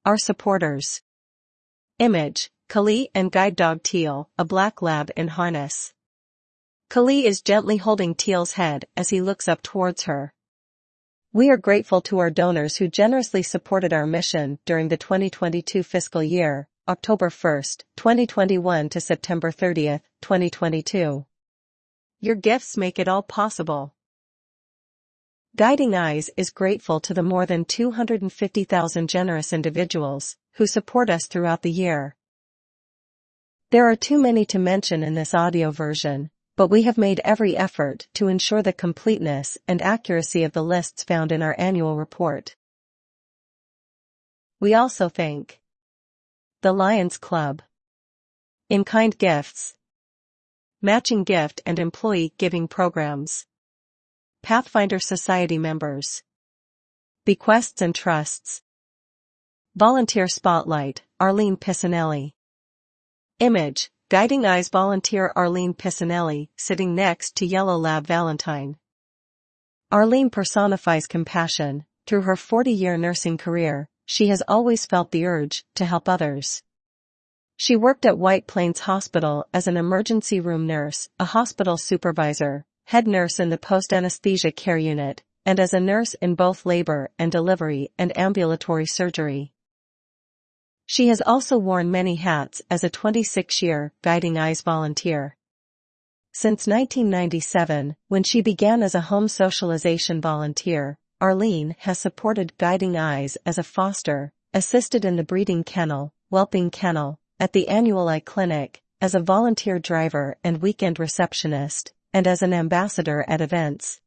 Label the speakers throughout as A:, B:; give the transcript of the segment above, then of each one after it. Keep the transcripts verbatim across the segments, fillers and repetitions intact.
A: Our supporters. Image, Kali and guide dog Teal, a black lab in harness. Kali is gently holding Teal's head as he looks up towards her. We are grateful to our donors who generously supported our mission during the twenty twenty-two fiscal year, October first, twenty twenty-one to September thirtieth, twenty twenty-two. Your gifts make it all possible. Guiding Eyes is grateful to the more than two hundred fifty thousand generous individuals who support us throughout the year. There are too many to mention in this audio version, but we have made every effort to ensure the completeness and accuracy of the lists found in our annual report. We also thank the Lions Club, in-kind gifts, matching gift and employee giving programs, Pathfinder Society members, bequests and trusts, Volunteer Spotlight, Arlene Pisanelli. Image, Guiding Eyes volunteer Arlene Pisanelli, sitting next to Yellow Lab Valentine. Arlene personifies compassion. Through her forty-year nursing career, she has always felt the urge to help others. She worked at White Plains Hospital as an emergency room nurse, a hospital supervisor, head nurse in the post-anesthesia care unit, and as a nurse in both labor and delivery and ambulatory surgery. She has also worn many hats as a twenty-six-year Guiding Eyes volunteer. Since nineteen ninety-seven, when she began as a home socialization volunteer, Arlene has supported Guiding Eyes as a foster, assisted in the breeding kennel, whelping kennel, at the annual eye clinic, as a volunteer driver and weekend receptionist, and as an ambassador at events.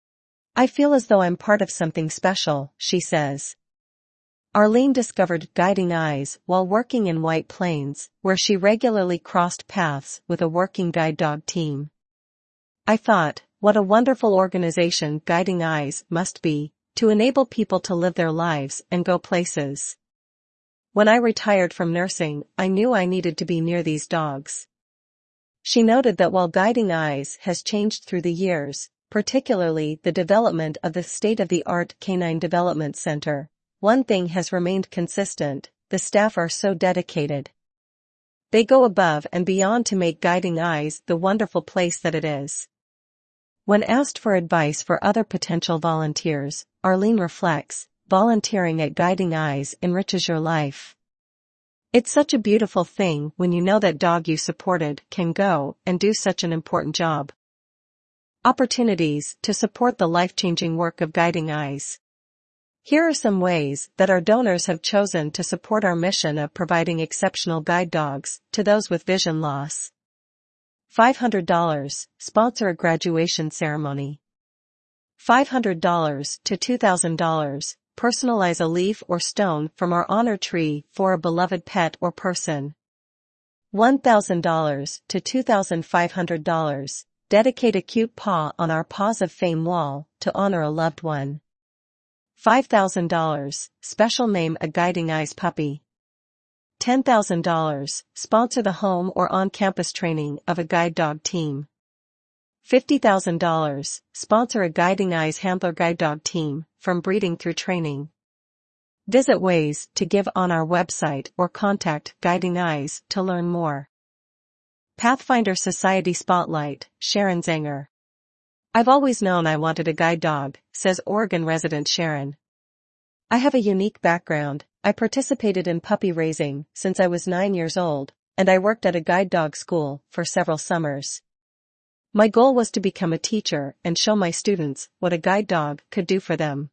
A: I feel as though I'm part of something special, she says. Arlene discovered Guiding Eyes while working in White Plains, where she regularly crossed paths with a working guide dog team. I thought, what a wonderful organization Guiding Eyes must be, to enable people to live their lives and go places. When I retired from nursing, I knew I needed to be near these dogs. She noted that while Guiding Eyes has changed through the years, particularly the development of the state-of-the-art Canine Development Center, one thing has remained consistent: the staff are so dedicated. They go above and beyond to make Guiding Eyes the wonderful place that it is. When asked for advice for other potential volunteers, Arlene reflects, volunteering at Guiding Eyes enriches your life. It's such a beautiful thing when you know that dog you supported can go and do such an important job. Opportunities to support the life-changing work of Guiding Eyes. Here are some ways that our donors have chosen to support our mission of providing exceptional guide dogs to those with vision loss. five hundred dollars, sponsor a graduation ceremony. five hundred dollars to two thousand dollars, personalize a leaf or stone from our honor tree for a beloved pet or person. one thousand dollars to two thousand five hundred dollars, dedicate a cute paw on our Paws of Fame wall to honor a loved one. five thousand dollars, special name a Guiding Eyes puppy. ten thousand dollars, sponsor the home or on-campus training of a guide dog team. fifty thousand dollars, sponsor a Guiding Eyes handler guide dog team, from breeding through training. Visit ways to give on our website or contact Guiding Eyes to learn more. Pathfinder Society Spotlight, Sharon Zanger. I've always known I wanted a guide dog, says Oregon resident Sharon. I have a unique background. I participated in puppy raising since I was nine years old, and I worked at a guide dog school for several summers. My goal was to become a teacher and show my students what a guide dog could do for them.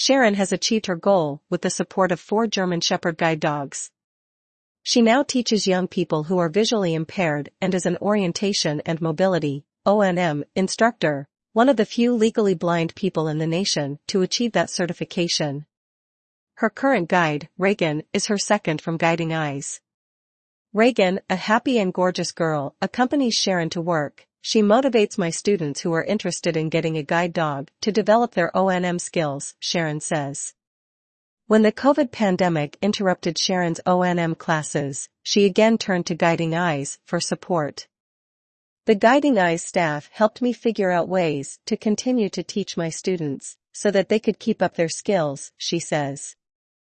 A: Sharon has achieved her goal with the support of four German Shepherd guide dogs. She now teaches young people who are visually impaired and is an orientation and mobility (O and M) instructor, one of the few legally blind people in the nation to achieve that certification. Her current guide, Reagan, is her second from Guiding Eyes. Reagan, a happy and gorgeous girl, accompanies Sharon to work. She motivates my students who are interested in getting a guide dog to develop their O and M skills, Sharon says. When the COVID pandemic interrupted Sharon's O and M classes, she again turned to Guiding Eyes for support. The Guiding Eyes staff helped me figure out ways to continue to teach my students so that they could keep up their skills, she says.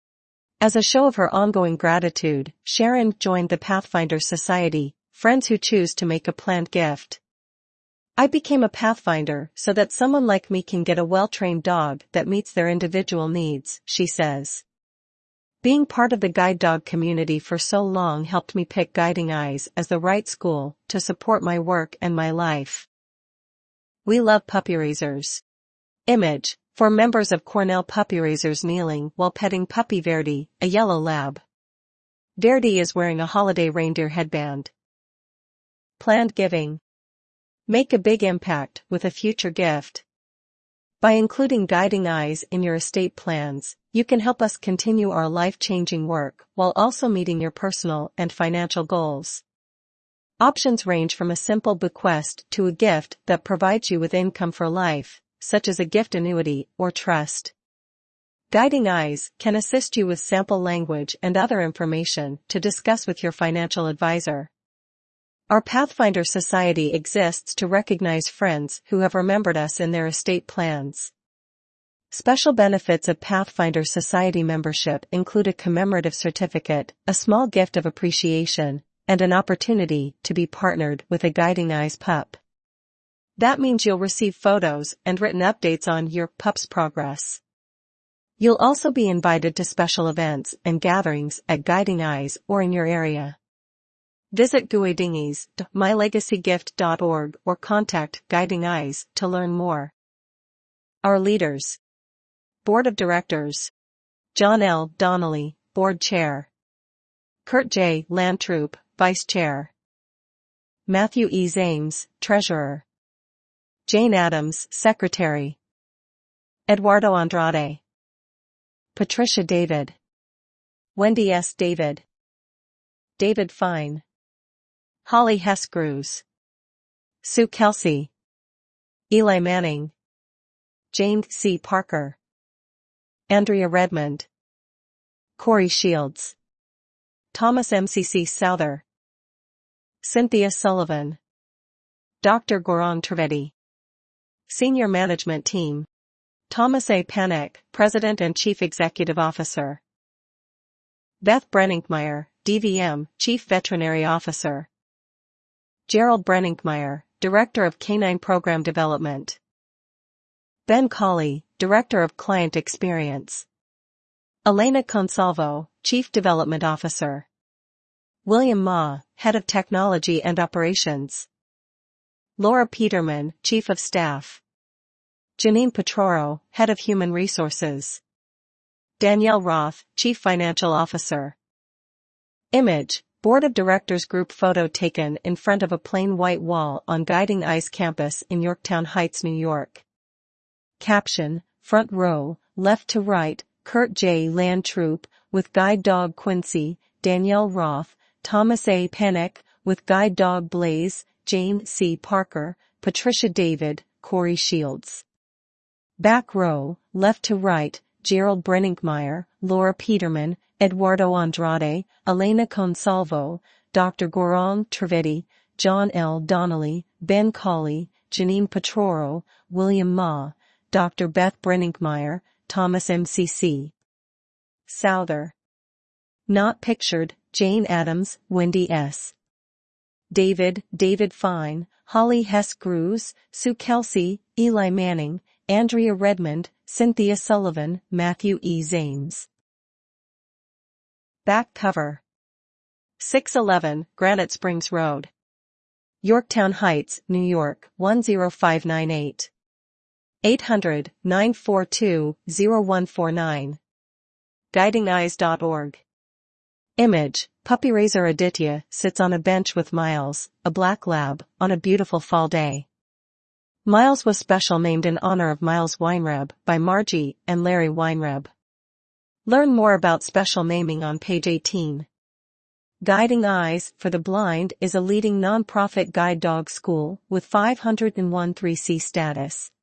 A: As a show of her ongoing gratitude, Sharon joined the Pathfinder Society, friends who choose to make a planned gift. I became a Pathfinder so that someone like me can get a well-trained dog that meets their individual needs, she says. Being part of the guide dog community for so long helped me pick Guiding Eyes as the right school to support my work and my life. We love puppy raisers. Image, for members of Cornell Puppy Raisers kneeling while petting puppy Verdi, a yellow lab. Verdi is wearing a holiday reindeer headband. Planned giving. Make a big impact with a future gift. By including Guiding Eyes in your estate plans, you can help us continue our life-changing work while also meeting your personal and financial goals. Options range from a simple bequest to a gift that provides you with income for life, such as a gift annuity or trust. Guiding Eyes can assist you with sample language and other information to discuss with your financial advisor. Our Pathfinder Society exists to recognize friends who have remembered us in their estate plans. Special benefits of Pathfinder Society membership include a commemorative certificate, a small gift of appreciation, and an opportunity to be partnered with a Guiding Eyes pup. That means you'll receive photos and written updates on your pup's progress. You'll also be invited to special events and gatherings at Guiding Eyes or in your area. Visit guidingies dot my legacy gift dot org or contact Guiding Eyes to learn more. Our leaders. Board of Directors. John L. Donnelly, Board Chair. Kurt J. Landtroop, Vice Chair. Matthew E. Zames, Treasurer. Jane Adams, Secretary. Eduardo Andrade. Patricia David. Wendy S. David. David Fine. Holly Hess-Gruz. Sue Kelsey. Eli Manning. Jane C. Parker. Andrea Redmond. Corey Shields. Thomas M C C Souther. Cynthia Sullivan. Doctor Goran Trivedi. Senior Management Team. Thomas A. Panek, President and Chief Executive Officer. Beth Brenningmeyer, D V M, Chief Veterinary Officer. Gerald Brenningmeyer, Director of Canine Program Development. Ben Colley, Director of Client Experience. Elena Consalvo, Chief Development Officer. William Ma, Head of Technology and Operations. Laura Peterman, Chief of Staff. Janine Petroro, Head of Human Resources. Danielle Roth, Chief Financial Officer. Image, Board of Directors group photo taken in front of a plain white wall on Guiding Eyes campus in Yorktown Heights, New York. Caption, front row, left to right, Kurt J. Landtroop, with guide dog Quincy, Danielle Roth, Thomas A. Panek, with guide dog Blaze, Jane C. Parker, Patricia David, Corey Shields. Back row, left to right, Gerald Brenningmeyer, Laura Peterman, Eduardo Andrade, Elena Consalvo, Doctor Goran Trivedi, John L. Donnelly, Ben Colley, Janine Petroro, William Ma, Doctor Beth Brenningmeyer, Thomas M C C Souther. Not pictured, Jane Adams, Wendy S. David, David Fine, Holly Hess-Gruz, Sue Kelsey, Eli Manning, Andrea Redmond, Cynthia Sullivan, Matthew E. Zames. Back cover. six eleven Granite Springs Road. Yorktown Heights, New York, one zero five nine eight. eight hundred, nine four two, zero one four nine. guiding eyes dot org. Image, Puppy Raiser Aditya sits on a bench with Miles, a black lab, on a beautiful fall day. Miles was special named in honor of Miles Weinreb by Margie and Larry Weinreb. Learn more about special naming on page eighteen. Guiding Eyes for the Blind is a leading non-profit guide dog school with five oh one three C status.